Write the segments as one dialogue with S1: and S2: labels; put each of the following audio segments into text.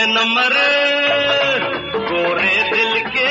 S1: पे नंबर गोरे दिल के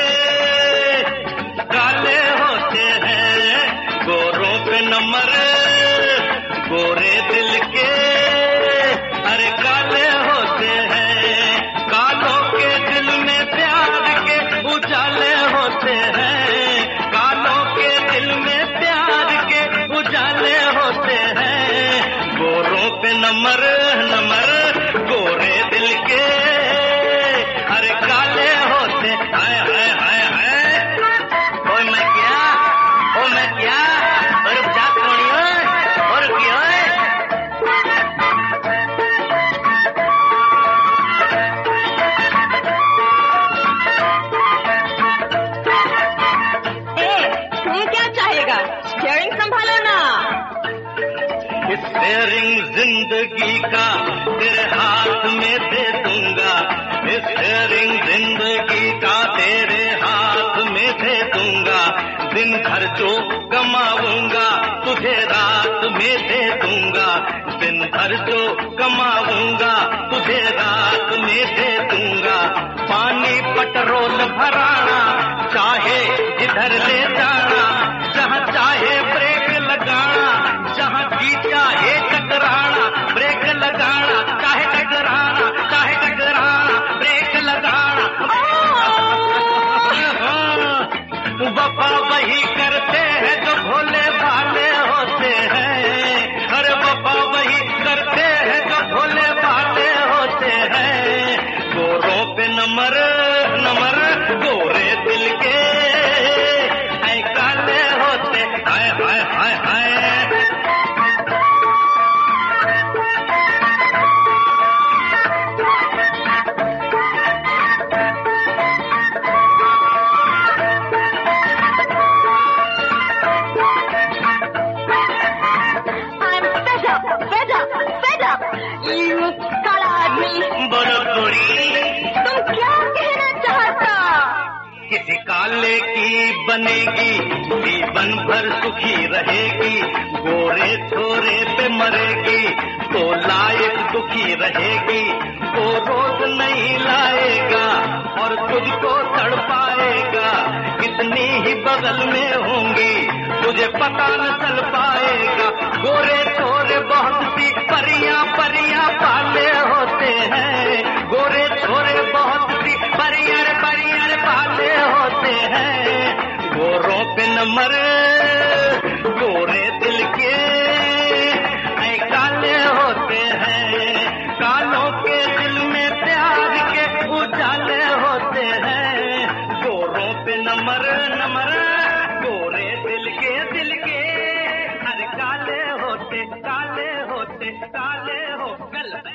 S1: काले होते हैं, गोरों पे नंबर गोरे दिल के अरे काले होते हैं। कालों के दिल में प्यार के उजाले होते हैं, कालों के दिल में प्यार के उजाले होते हैं। गोरों पे नंबर गोरे दिल के अरे काले होते। हाय हाय हाय हाय, ओए मैं क्या और जात कोनी और क्या
S2: तुम्हें क्या चाहेगा? स्टीयरिंग संभालो ना।
S1: स्टीयरिंग जिंदगी का तेरे हाथ में दे दूंगा, स्टीयरिंग जिंदगी का तेरे हाथ में दे दूंगा। दिन भर जो कमाऊंगा तुझे रात में दे दूंगा, दिन भर जो कमाऊंगा तुझे रात में दे दूंगा। पानी पेट्रोल भराना चाहे जिधर ले जाना, जहाँ चाहे ब्रेक लगाना, जहाँ जी चाहे टकराना, ब्रेक लगाना चाहे टकराना, ब्रेक लगाना। वफा वही करते हैं जो भोले भाले होते हैं, अरे वफा वही करते हैं जो भोले भाले होते हैं। गोरों पे नंबर गोरे दिल के ऐ काले होते। हाय हाय हाय हाय,
S2: तुम क्या कहना चाहता?
S1: किसी काले की बनेगी जीवन भर सुखी रहेगी, गोरे छोरे पे मरेगी तो लायक दुखी रहेगी। वो रोज नहीं लाएगा और तुझको तड़पाएगा, कितनी ही बगल में होंगी तुझे पता न चल पाएगा। गोरे छोरे बहुत सी परियां पाले होते हैं, गोरे छोरे बहुत सी परियां पाले होते हैं। गोरों पे नंबर गोरे दिल के ऐ काले होते हैं, कालों के दिल में प्यार के उजाले होते हैं। गोरों पे नंबर गोरे दिल के अरे काले होते काले हो गल।